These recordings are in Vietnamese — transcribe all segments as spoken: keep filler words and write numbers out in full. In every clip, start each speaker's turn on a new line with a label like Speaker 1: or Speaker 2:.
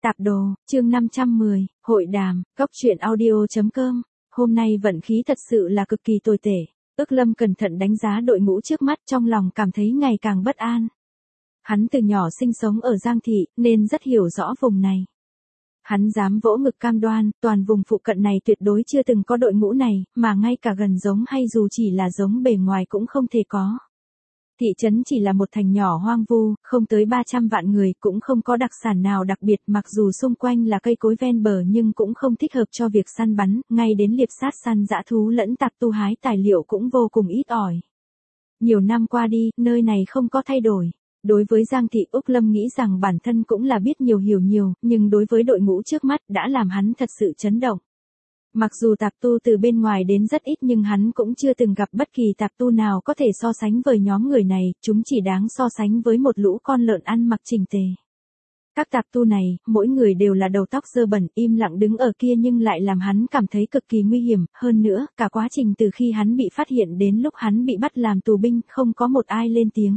Speaker 1: Tạp đồ, chương năm trăm mười, hội đàm, góc truyện audio.com. Hôm nay vận khí thật sự là cực kỳ tồi tệ. Ước Lâm cẩn thận đánh giá đội ngũ trước mắt, trong lòng cảm thấy ngày càng bất an. Hắn từ nhỏ sinh sống ở Giang Thị, nên rất hiểu rõ vùng này. Hắn dám vỗ ngực cam đoan, toàn vùng phụ cận này tuyệt đối chưa từng có đội ngũ này, mà ngay cả gần giống hay dù chỉ là giống bề ngoài cũng không thể có. Thị trấn chỉ là một thành nhỏ hoang vu, không tới ba trăm vạn người, cũng không có đặc sản nào đặc biệt, mặc dù xung quanh là cây cối ven bờ nhưng cũng không thích hợp cho việc săn bắn, ngay đến liệp sát săn dã thú lẫn tạp tu hái tài liệu cũng vô cùng ít ỏi. Nhiều năm qua đi, nơi này không có thay đổi. Đối với Giang Thị, Úc Lâm nghĩ rằng bản thân cũng là biết nhiều hiểu nhiều, nhưng đối với đội ngũ trước mắt đã làm hắn thật sự chấn động. Mặc dù tạp tu từ bên ngoài đến rất ít nhưng hắn cũng chưa từng gặp bất kỳ tạp tu nào có thể so sánh với nhóm người này, chúng chỉ đáng so sánh với một lũ con lợn ăn mặc chỉnh tề. Các tạp tu này, mỗi người đều là đầu tóc dơ bẩn, im lặng đứng ở kia nhưng lại làm hắn cảm thấy cực kỳ nguy hiểm, hơn nữa, cả quá trình từ khi hắn bị phát hiện đến lúc hắn bị bắt làm tù binh, không có một ai lên tiếng.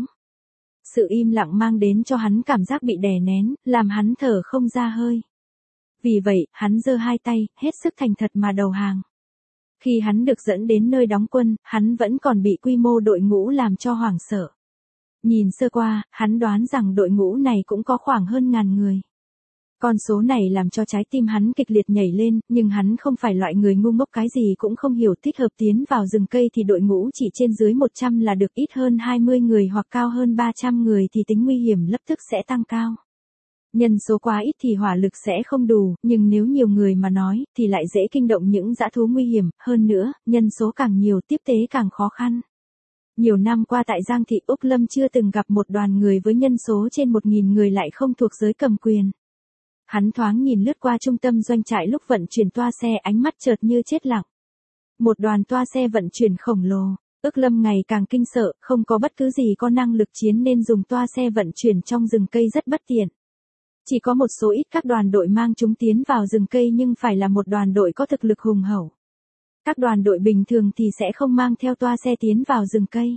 Speaker 1: Sự im lặng mang đến cho hắn cảm giác bị đè nén, làm hắn thở không ra hơi. Vì vậy, hắn giơ hai tay, hết sức thành thật mà đầu hàng. Khi hắn được dẫn đến nơi đóng quân, hắn vẫn còn bị quy mô đội ngũ làm cho hoảng sợ. Nhìn sơ qua, hắn đoán rằng đội ngũ này cũng có khoảng hơn ngàn người. Con số này làm cho trái tim hắn kịch liệt nhảy lên, nhưng hắn không phải loại người ngu ngốc cái gì cũng không hiểu, thích hợp tiến vào rừng cây thì đội ngũ chỉ trên dưới một trăm là được, ít hơn hai mươi người hoặc cao hơn ba trăm người thì tính nguy hiểm lập tức sẽ tăng cao. Nhân số quá ít thì hỏa lực sẽ không đủ, nhưng nếu nhiều người mà nói, thì lại dễ kinh động những dã thú nguy hiểm, hơn nữa, nhân số càng nhiều tiếp tế càng khó khăn. Nhiều năm qua tại Giang Thị, Úc Lâm chưa từng gặp một đoàn người với nhân số trên một nghìn người lại không thuộc giới cầm quyền. Hắn thoáng nhìn lướt qua trung tâm doanh trại lúc vận chuyển toa xe, ánh mắt chợt như chết lặng. Một đoàn toa xe vận chuyển khổng lồ. Ước Lâm ngày càng kinh sợ, không có bất cứ gì có năng lực chiến nên dùng toa xe vận chuyển trong rừng cây rất bất tiện. Chỉ có một số ít các đoàn đội mang chúng tiến vào rừng cây nhưng phải là một đoàn đội có thực lực hùng hậu. Các đoàn đội bình thường thì sẽ không mang theo toa xe tiến vào rừng cây.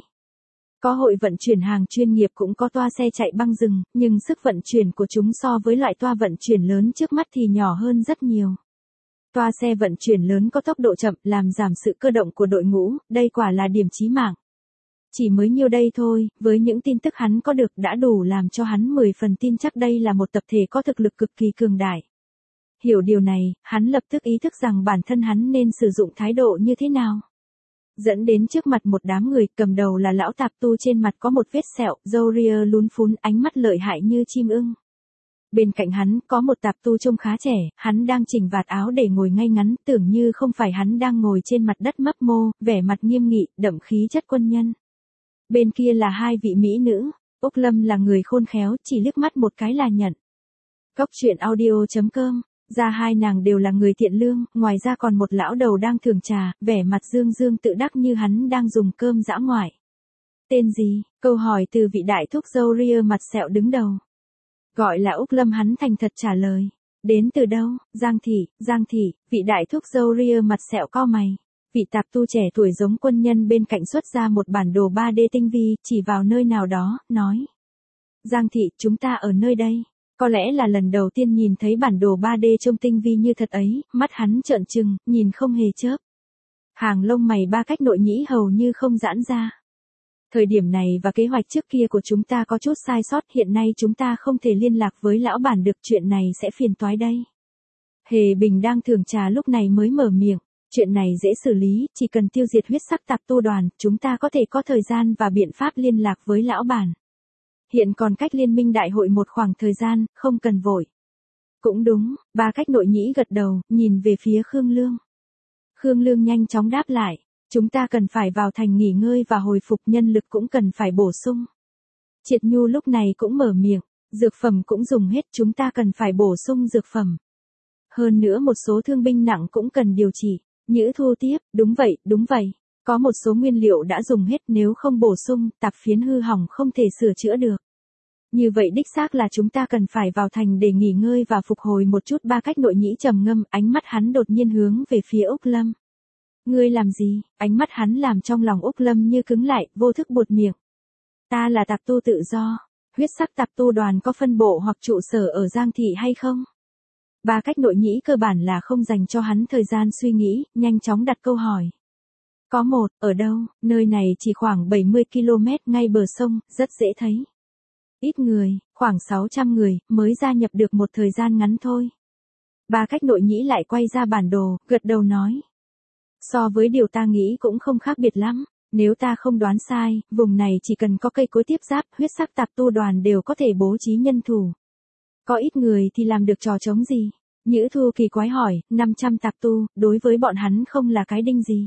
Speaker 1: Có hội vận chuyển hàng chuyên nghiệp cũng có toa xe chạy băng rừng, nhưng sức vận chuyển của chúng so với loại toa vận chuyển lớn trước mắt thì nhỏ hơn rất nhiều. Toa xe vận chuyển lớn có tốc độ chậm, làm giảm sự cơ động của đội ngũ, đây quả là điểm chí mạng. Chỉ mới nhiêu đây thôi, với những tin tức hắn có được đã đủ làm cho hắn mười phần tin chắc đây là một tập thể có thực lực cực kỳ cường đại. Hiểu điều này, hắn lập tức ý thức rằng bản thân hắn nên sử dụng thái độ như thế nào. Dẫn đến trước mặt một đám người, cầm đầu là lão tạp tu trên mặt có một vết sẹo, râu ria lún phún, ánh mắt lợi hại như chim ưng. Bên cạnh hắn có một tạp tu trông khá trẻ, hắn đang chỉnh vạt áo để ngồi ngay ngắn, tưởng như không phải hắn đang ngồi trên mặt đất mấp mô, vẻ mặt nghiêm nghị, đậm khí chất quân nhân. Bên kia là hai vị mỹ nữ, Úc Lâm là người khôn khéo, chỉ liếc mắt một cái là nhận. Góc truyện audio.com, ra hai nàng đều là người thiện lương, ngoài ra còn một lão đầu đang thưởng trà, vẻ mặt dương dương tự đắc như hắn đang dùng cơm dã ngoại. Tên gì? Câu hỏi từ vị đại thúc râu ria mặt sẹo đứng đầu. Gọi là Úc Lâm, hắn thành thật trả lời. Đến từ đâu? Giang Thị, Giang Thị, vị đại thúc râu ria mặt sẹo cau mày. Vị tạp tu trẻ tuổi giống quân nhân bên cạnh xuất ra một bản đồ ba D tinh vi, chỉ vào nơi nào đó, nói. Giang Thị, chúng ta ở nơi đây. Có lẽ là lần đầu tiên nhìn thấy bản đồ ba D trông tinh vi như thật ấy, mắt hắn trợn trừng, nhìn không hề chớp. Hàng lông mày ba cách nội nhĩ hầu như không giãn ra. Thời điểm này và kế hoạch trước kia của chúng ta có chút sai sót, hiện nay chúng ta không thể liên lạc với lão bản được, chuyện này sẽ phiền toái đây. Hề Bình đang thưởng trà lúc này mới mở miệng. Chuyện này dễ xử lý, chỉ cần tiêu diệt huyết sắc tạp tu đoàn, chúng ta có thể có thời gian và biện pháp liên lạc với lão bản. Hiện còn cách liên minh đại hội một khoảng thời gian, không cần vội. Cũng đúng, ba cách nội nhĩ gật đầu, nhìn về phía Khương Lương. Khương Lương nhanh chóng đáp lại, chúng ta cần phải vào thành nghỉ ngơi và hồi phục, nhân lực cũng cần phải bổ sung. Triệt Nhu lúc này cũng mở miệng, dược phẩm cũng dùng hết, chúng ta cần phải bổ sung dược phẩm. Hơn nữa một số thương binh nặng cũng cần điều trị. Nhữ Thu tiếp, đúng vậy, đúng vậy. Có một số nguyên liệu đã dùng hết, nếu không bổ sung, tạp phiến hư hỏng không thể sửa chữa được. Như vậy đích xác là chúng ta cần phải vào thành để nghỉ ngơi và phục hồi một chút. Ba cách nội nhĩ trầm ngâm, ánh mắt hắn đột nhiên hướng về phía Úc Lâm. Ngươi làm gì? Ánh mắt hắn làm trong lòng Úc Lâm như cứng lại, vô thức buột miệng. Ta là tạp tu tự do. Huyết sắc tạp tu đoàn có phân bộ hoặc trụ sở ở Giang Thị hay không? Ba cách nội nhĩ cơ bản là không dành cho hắn thời gian suy nghĩ, nhanh chóng đặt câu hỏi. Có một, ở đâu, nơi này chỉ khoảng bảy mươi ki lô mét ngay bờ sông, rất dễ thấy. Ít người, khoảng sáu trăm người, mới gia nhập được một thời gian ngắn thôi. Ba cách nội nhĩ lại quay ra bản đồ, gật đầu nói. So với điều ta nghĩ cũng không khác biệt lắm. Nếu ta không đoán sai, vùng này chỉ cần có cây cối tiếp giáp, huyết sắc tạp tu đoàn đều có thể bố trí nhân thủ. Có ít người thì làm được trò trống gì? Nhữ Thu kỳ quái hỏi, năm trăm tạp tu, đối với bọn hắn không là cái đinh gì.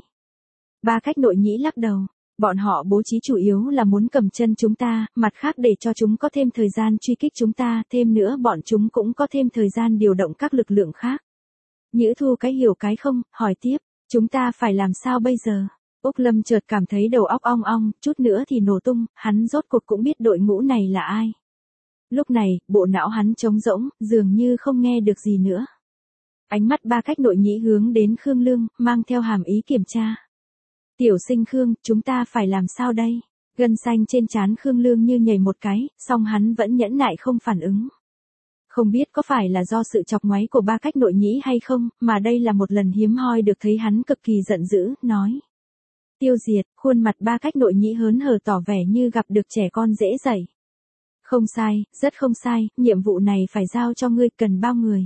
Speaker 1: Ba cách nội nhĩ lắc đầu, bọn họ bố trí chủ yếu là muốn cầm chân chúng ta, mặt khác để cho chúng có thêm thời gian truy kích chúng ta, thêm nữa bọn chúng cũng có thêm thời gian điều động các lực lượng khác. Nhữ Thu cái hiểu cái không, hỏi tiếp, chúng ta phải làm sao bây giờ? Úc Lâm chợt cảm thấy đầu óc ong ong, chút nữa thì nổ tung, hắn rốt cuộc cũng biết đội ngũ này là ai. Lúc này, bộ não hắn trống rỗng, dường như không nghe được gì nữa. Ánh mắt ba cách nội nhĩ hướng đến Khương Lương, mang theo hàm ý kiểm tra. Tiểu sinh Khương, chúng ta phải làm sao đây? Gân xanh trên trán Khương Lương như nhảy một cái, song hắn vẫn nhẫn nại không phản ứng. Không biết có phải là do sự chọc ngoáy của ba cách nội nhĩ hay không, mà đây là một lần hiếm hoi được thấy hắn cực kỳ giận dữ, nói. Tiêu diệt, khuôn mặt ba cách nội nhĩ hớn hở tỏ vẻ như gặp được trẻ con dễ dạy. Không sai, rất không sai, nhiệm vụ này phải giao cho ngươi, cần bao người.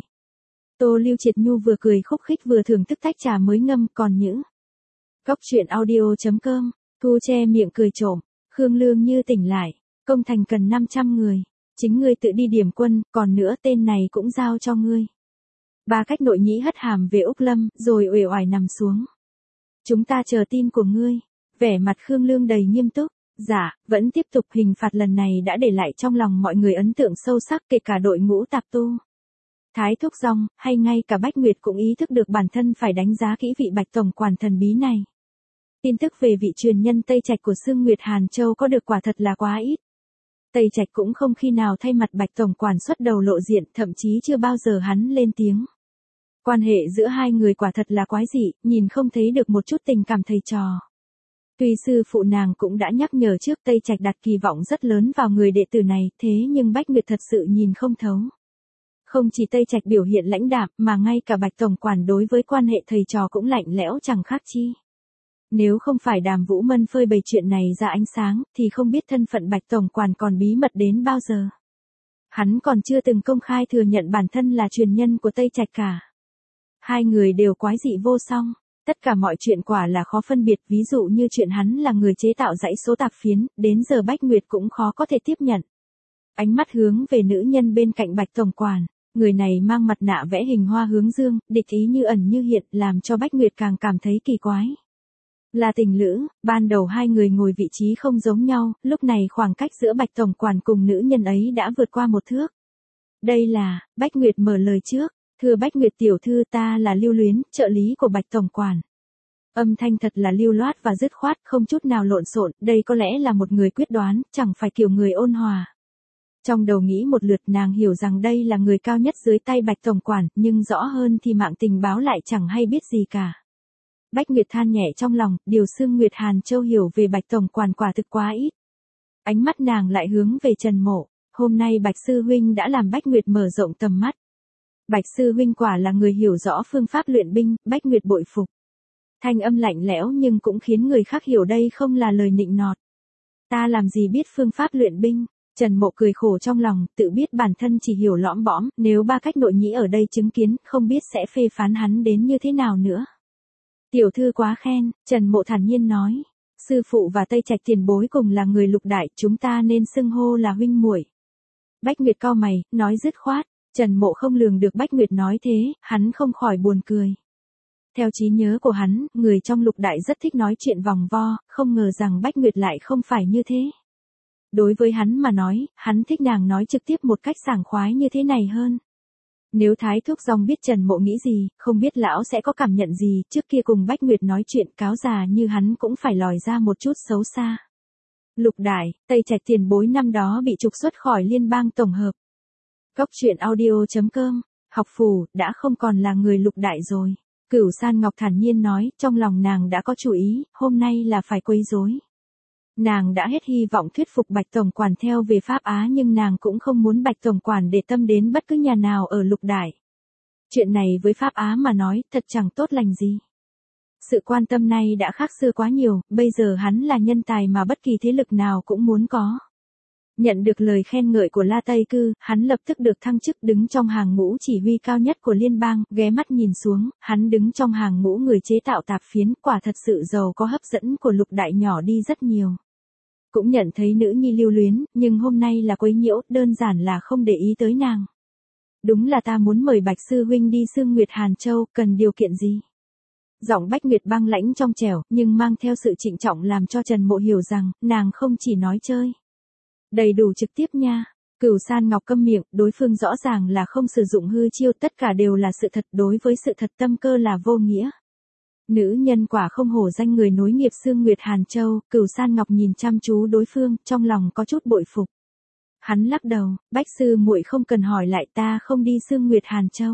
Speaker 1: Tô Lưu Triệt Nhu vừa cười khúc khích vừa thưởng thức tách trà mới ngâm, còn những. Góc truyện audio chấm com, Thu che miệng cười trộm, Khương Lương như tỉnh lại, công thành cần năm trăm người, chính ngươi tự đi điểm quân, còn nữa tên này cũng giao cho ngươi. Ba cách nội nhĩ hất hàm về Úc Lâm, rồi uể oải nằm xuống. Chúng ta chờ tin của ngươi. Vẻ mặt Khương Lương đầy nghiêm túc. Dạ, vẫn tiếp tục. Hình phạt lần này đã để lại trong lòng mọi người ấn tượng sâu sắc, kể cả đội ngũ tạp tu. Thái Thúc Dòng, hay ngay cả Bách Nguyệt cũng ý thức được bản thân phải đánh giá kỹ vị Bạch tổng quản thần bí này. Tin tức về vị truyền nhân Tây Trạch của Sương Nguyệt Hàn Châu có được quả thật là quá ít. Tây Trạch cũng không khi nào thay mặt Bạch tổng quản xuất đầu lộ diện, thậm chí chưa bao giờ hắn lên tiếng. Quan hệ giữa hai người quả thật là quái dị, nhìn không thấy được một chút tình cảm thầy trò. Tuy sư phụ nàng cũng đã nhắc nhở trước, Tây Trạch đặt kỳ vọng rất lớn vào người đệ tử này, thế nhưng Bách Nguyệt thật sự nhìn không thấu. Không chỉ Tây Trạch biểu hiện lãnh đạm, mà ngay cả Bạch tổng quản đối với quan hệ thầy trò cũng lạnh lẽo chẳng khác chi. Nếu không phải Đàm Vũ Mân phơi bày chuyện này ra ánh sáng, thì không biết thân phận Bạch tổng quản còn bí mật đến bao giờ. Hắn còn chưa từng công khai thừa nhận bản thân là truyền nhân của Tây Trạch cả. Hai người đều quái dị vô song, tất cả mọi chuyện quả là khó phân biệt, ví dụ như chuyện hắn là người chế tạo dãy số tạp phiến, đến giờ Bách Nguyệt cũng khó có thể tiếp nhận. Ánh mắt hướng về nữ nhân bên cạnh Bạch tổng quản, người này mang mặt nạ vẽ hình hoa hướng dương, địch ý như ẩn như hiện, làm cho Bách Nguyệt càng cảm thấy kỳ quái. Là tình lữ, ban đầu hai người ngồi vị trí không giống nhau, lúc này khoảng cách giữa Bạch tổng quản cùng nữ nhân ấy đã vượt qua một thước. Đây là, Bách Nguyệt mở lời trước. Thưa Bách Nguyệt tiểu thư, ta là Lưu Luyến, trợ lý của Bạch tổng quản. Âm thanh thật là lưu loát và dứt khoát, không chút nào lộn xộn, đây có lẽ là một người quyết đoán, chẳng phải kiểu người ôn hòa. Trong đầu nghĩ một lượt, nàng hiểu rằng đây là người cao nhất dưới tay Bạch tổng quản, nhưng rõ hơn thì mạng tình báo lại chẳng hay biết gì cả. Bách Nguyệt than nhẹ trong lòng, điều Sương Nguyệt Hàn Châu hiểu về Bạch tổng quản quả thực quá ít. Ánh mắt nàng lại hướng về Trần Mộ, hôm nay Bạch sư huynh đã làm Bách Nguyệt mở rộng tầm mắt. Bạch sư huynh quả là người hiểu rõ phương pháp luyện binh, Bách Nguyệt bội phục. Thanh âm lạnh lẽo nhưng cũng khiến người khác hiểu đây không là lời nịnh nọt. Ta làm gì biết phương pháp luyện binh? Trần Mộ cười khổ trong lòng, tự biết bản thân chỉ hiểu lõm bõm, nếu ba cách nội nhĩ ở đây chứng kiến, không biết sẽ phê phán hắn đến như thế nào nữa. Tiểu thư quá khen, Trần Mộ thản nhiên nói. Sư phụ và Tây Trạch tiền bối cùng là người lục đại, chúng ta nên xưng hô là huynh muội. Bách Nguyệt cau mày, nói dứt khoát. Trần Mộ không lường được Bách Nguyệt nói thế, hắn không khỏi buồn cười. Theo trí nhớ của hắn, người trong lục đại rất thích nói chuyện vòng vo, không ngờ rằng Bách Nguyệt lại không phải như thế. Đối với hắn mà nói, hắn thích nàng nói trực tiếp một cách sảng khoái như thế này hơn. Nếu Thái Thúc Dòng biết Trần Mộ nghĩ gì, không biết lão sẽ có cảm nhận gì, trước kia cùng Bách Nguyệt nói chuyện cáo già như hắn cũng phải lòi ra một chút xấu xa. Lục đại, Tây Trạch tiền bối năm đó bị trục xuất khỏi liên bang tổng hợp. Góc truyện audio chấm com, học phủ, đã không còn là người lục đại rồi. Cửu San Ngọc thản nhiên nói, trong lòng nàng đã có chủ ý, hôm nay là phải quấy rối. Nàng đã hết hy vọng thuyết phục Bạch tổng quản theo về Pháp Á, nhưng nàng cũng không muốn Bạch tổng quản để tâm đến bất cứ nhà nào ở lục đại. Chuyện này với Pháp Á mà nói, thật chẳng tốt lành gì. Sự quan tâm này đã khác xưa quá nhiều, bây giờ hắn là nhân tài mà bất kỳ thế lực nào cũng muốn có. Nhận được lời khen ngợi của La Tây Cư, hắn lập tức được thăng chức đứng trong hàng ngũ chỉ huy cao nhất của liên bang, ghé mắt nhìn xuống, hắn đứng trong hàng ngũ người chế tạo tạp phiến, quả thật sự giàu có hấp dẫn của Lục Đại nhỏ đi rất nhiều. Cũng nhận thấy nữ nhi lưu luyến, nhưng hôm nay là quấy nhiễu, đơn giản là không để ý tới nàng. Đúng là ta muốn mời Bạch Sư Huynh đi Sương Nguyệt Hàn Châu, cần điều kiện gì? Giọng Bách Nguyệt băng lãnh trong trẻo, nhưng mang theo sự trịnh trọng làm cho Trần Mộ hiểu rằng, nàng không chỉ nói chơi. Đầy đủ trực tiếp nha. Cửu San Ngọc câm miệng, đối phương rõ ràng là không sử dụng hư chiêu, tất cả đều là sự thật, đối với sự thật tâm cơ là vô nghĩa. Nữ nhân quả không hổ danh người nối nghiệp Sương Nguyệt Hàn Châu, Cửu San Ngọc nhìn chăm chú đối phương, trong lòng có chút bội phục. Hắn lắc đầu, Bách sư muội không cần hỏi lại, ta không đi Sương Nguyệt Hàn Châu.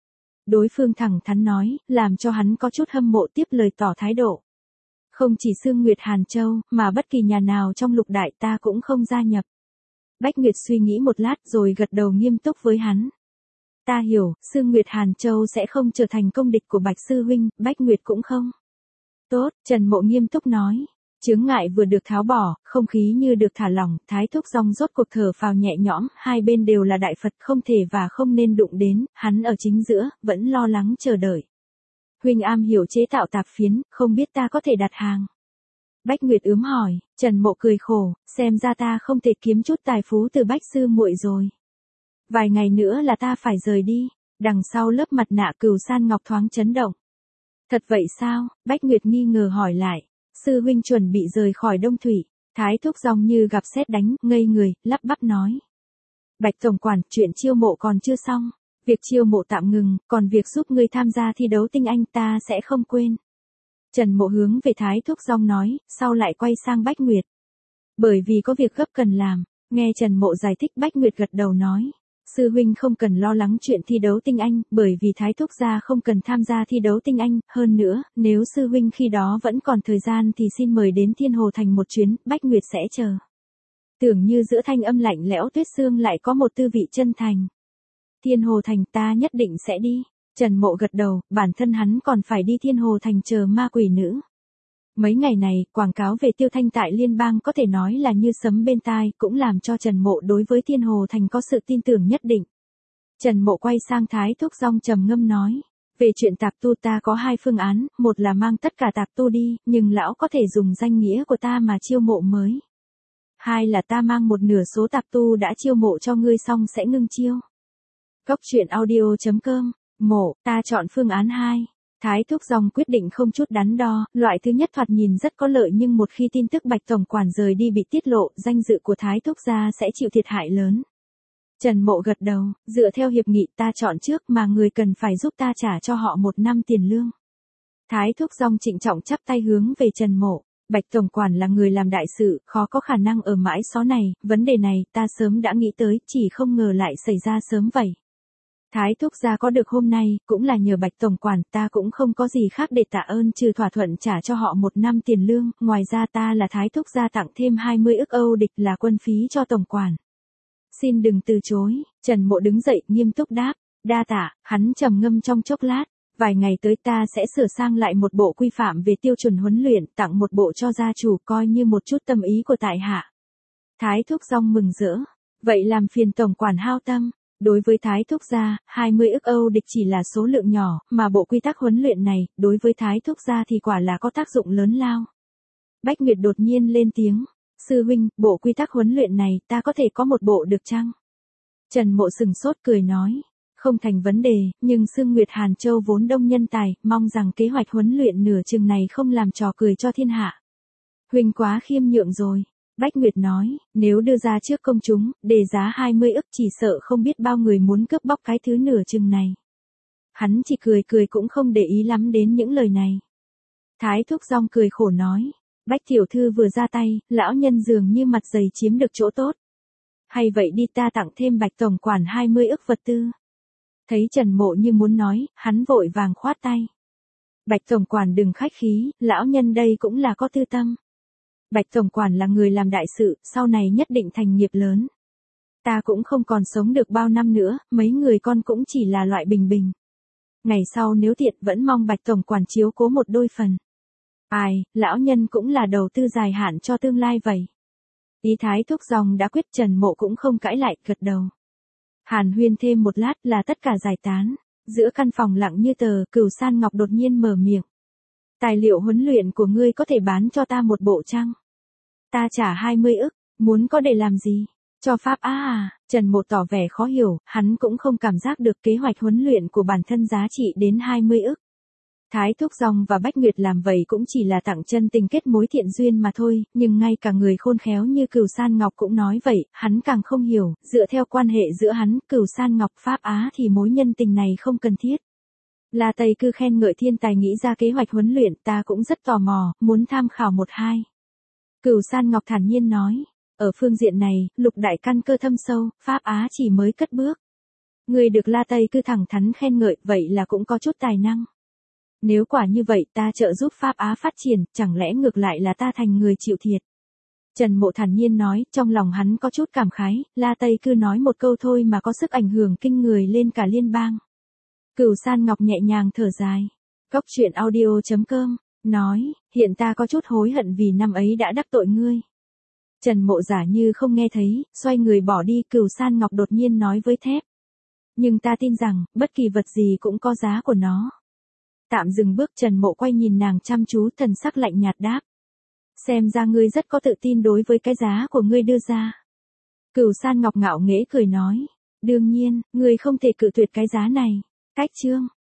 Speaker 1: Đối phương thẳng thắn nói, làm cho hắn có chút hâm mộ, tiếp lời tỏ thái độ. Không chỉ Sương Nguyệt Hàn Châu, mà bất kỳ nhà nào trong Lục Đại ta cũng không gia nhập. Bách Nguyệt suy nghĩ một lát rồi gật đầu nghiêm túc với hắn. Ta hiểu, Sương Nguyệt Hàn Châu sẽ không trở thành công địch của Bạch Sư Huynh, Bách Nguyệt cũng không. Tốt, Trần Mộ nghiêm túc nói. Chướng ngại vừa được tháo bỏ, không khí như được thả lỏng, Thái Thúc Dòng rốt cuộc thở phào nhẹ nhõm, hai bên đều là đại Phật, không thể và không nên đụng đến, hắn ở chính giữa, vẫn lo lắng chờ đợi. Huynh am hiểu chế tạo tạp phiến, không biết ta có thể đặt hàng. Bách Nguyệt ướm hỏi, Trần Mộ cười khổ, xem ra ta không thể kiếm chút tài phú từ Bách sư muội rồi. Vài ngày nữa là ta phải rời đi, đằng sau lớp mặt nạ Cửu San Ngọc thoáng chấn động. Thật vậy sao? Bách Nguyệt nghi ngờ hỏi lại. Sư huynh chuẩn bị rời khỏi Đông Thủy. Thái Thúc Dòng như gặp sét đánh, ngây người, lắp bắp nói. Bạch tổng quản, chuyện chiêu mộ còn chưa xong. Việc chiêu mộ tạm ngừng, còn việc giúp ngươi tham gia thi đấu tinh anh ta sẽ không quên. Trần Mộ hướng về Thái Thúc Dòng nói, sau lại quay sang Bách Nguyệt. Bởi vì có việc gấp cần làm, nghe Trần Mộ giải thích, Bách Nguyệt gật đầu nói. Sư huynh không cần lo lắng chuyện thi đấu tinh anh, bởi vì Thái Thúc gia không cần tham gia thi đấu tinh anh, hơn nữa, nếu sư huynh khi đó vẫn còn thời gian thì xin mời đến Thiên Hồ Thành một chuyến, Bách Nguyệt sẽ chờ. Tưởng như giữa thanh âm lạnh lẽo tuyết sương lại có một tư vị chân thành. Thiên Hồ Thành ta nhất định sẽ đi. Trần Mộ gật đầu, bản thân hắn còn phải đi Thiên Hồ Thành chờ ma quỷ nữ. Mấy ngày này, quảng cáo về Tiêu Thanh tại liên bang có thể nói là như sấm bên tai, cũng làm cho Trần Mộ đối với Thiên Hồ Thành có sự tin tưởng nhất định. Trần Mộ quay sang Thái Thúc Dòng trầm ngâm nói, về chuyện tạp tu ta có hai phương án, một là mang tất cả tạp tu đi, nhưng lão có thể dùng danh nghĩa của ta mà chiêu mộ mới. Hai là ta mang một nửa số tạp tu đã chiêu mộ cho ngươi xong sẽ ngưng chiêu. Cốc truyện audio chấm com, Mộ, ta chọn phương án hai. Thái Thúc Dòng quyết định không chút đắn đo, loại thứ nhất thoạt nhìn rất có lợi nhưng một khi tin tức Bạch tổng quản rời đi bị tiết lộ, danh dự của Thái Thúc gia sẽ chịu thiệt hại lớn. Trần Mộ gật đầu, dựa theo hiệp nghị ta chọn trước mà người cần phải giúp ta trả cho họ một năm tiền lương. Thái Thúc Dòng trịnh trọng chắp tay hướng về Trần Mộ, Bạch tổng quản là người làm đại sự, khó có khả năng ở mãi xó này, vấn đề này ta sớm đã nghĩ tới, chỉ không ngờ lại xảy ra sớm vậy. Thái Thúc gia có được hôm nay, cũng là nhờ Bạch tổng quản, ta cũng không có gì khác để tạ ơn trừ thỏa thuận trả cho họ một năm tiền lương, ngoài ra ta là Thái Thúc gia tặng thêm hai mươi ức Âu địch là quân phí cho tổng quản. Xin đừng từ chối, Trần Mộ đứng dậy, nghiêm túc đáp, đa tạ, hắn trầm ngâm trong chốc lát, vài ngày tới ta sẽ sửa sang lại một bộ quy phạm về tiêu chuẩn huấn luyện, tặng một bộ cho gia chủ coi như một chút tâm ý của tại hạ. Thái Thúc Dòng mừng rỡ, vậy làm phiền tổng quản hao tâm. Đối với Thái Thúc gia, hai mươi ức Âu địch chỉ là số lượng nhỏ, mà bộ quy tắc huấn luyện này, đối với Thái Thúc gia thì quả là có tác dụng lớn lao. Bách Nguyệt đột nhiên lên tiếng, sư huynh, bộ quy tắc huấn luyện này ta có thể có một bộ được chăng? Trần Mộ sừng sốt cười nói, không thành vấn đề, nhưng Sương Nguyệt Hàn Châu vốn đông nhân tài, mong rằng kế hoạch huấn luyện nửa chừng này không làm trò cười cho thiên hạ. Huynh quá khiêm nhượng rồi. Bách Nguyệt nói, nếu đưa ra trước công chúng, đề giá hai mươi ức chỉ sợ không biết bao người muốn cướp bóc cái thứ nửa chừng này. Hắn chỉ cười cười cũng không để ý lắm đến những lời này. Thái Thúc Dòng cười khổ nói, Bách tiểu thư vừa ra tay, lão nhân dường như mặt dày chiếm được chỗ tốt. Hay vậy đi ta tặng thêm Bạch tổng quản hai mươi ức vật tư. Thấy Trần Mộ như muốn nói, hắn vội vàng khoát tay. Bạch tổng quản đừng khách khí, lão nhân đây cũng là có tư tâm. Bạch tổng quản là người làm đại sự, sau này nhất định thành nghiệp lớn. Ta cũng không còn sống được bao năm nữa, mấy người con cũng chỉ là loại bình bình. Ngày sau nếu tiện vẫn mong Bạch tổng quản chiếu cố một đôi phần. Ai, lão nhân cũng là đầu tư dài hạn cho tương lai vậy. Ý Thái Thúc dòng đã quyết, Trần Mộ cũng không cãi lại, gật đầu. Hàn huyên thêm một lát là tất cả giải tán. Giữa căn phòng lặng như tờ, Cửu San Ngọc đột nhiên mở miệng. Tài liệu huấn luyện của ngươi có thể bán cho ta một bộ chăng? Ta trả hai mươi ức, muốn có để làm gì? Cho Pháp Á à? Trần Mộ tỏ vẻ khó hiểu, hắn cũng không cảm giác được kế hoạch huấn luyện của bản thân giá trị đến hai mươi ức. Thái Thúc Dòng và Bách Nguyệt làm vậy cũng chỉ là tặng chân tình kết mối thiện duyên mà thôi, nhưng ngay cả người khôn khéo như Cửu San Ngọc cũng nói vậy, hắn càng không hiểu, dựa theo quan hệ giữa hắn, Cửu San Ngọc, Pháp Á thì mối nhân tình này không cần thiết. La Tây cứ khen ngợi thiên tài nghĩ ra kế hoạch huấn luyện, ta cũng rất tò mò, muốn tham khảo một hai. Cửu San Ngọc thản nhiên nói, ở phương diện này, Lục đại căn cơ thâm sâu, Pháp Á chỉ mới cất bước. Người được La Tây cứ thẳng thắn khen ngợi, vậy là cũng có chút tài năng. Nếu quả như vậy ta trợ giúp Pháp Á phát triển, chẳng lẽ ngược lại là ta thành người chịu thiệt. Trần Mộ thản nhiên nói, trong lòng hắn có chút cảm khái, La Tây cứ nói một câu thôi mà có sức ảnh hưởng kinh người lên cả liên bang. Cửu San Ngọc nhẹ nhàng thở dài. Cốc truyện audio chấm com, nói, hiện ta có chút hối hận vì năm ấy đã đắc tội ngươi. Trần Mộ giả như không nghe thấy, xoay người bỏ đi. Cửu San Ngọc đột nhiên nói với Thép. Nhưng ta tin rằng, bất kỳ vật gì cũng có giá của nó. Tạm dừng bước, Trần Mộ quay nhìn nàng chăm chú, thần sắc lạnh nhạt đáp. Xem ra ngươi rất có tự tin đối với cái giá của ngươi đưa ra. Cửu San Ngọc ngạo nghễ cười nói. Đương nhiên, ngươi không thể cự tuyệt cái giá này. Cách chương.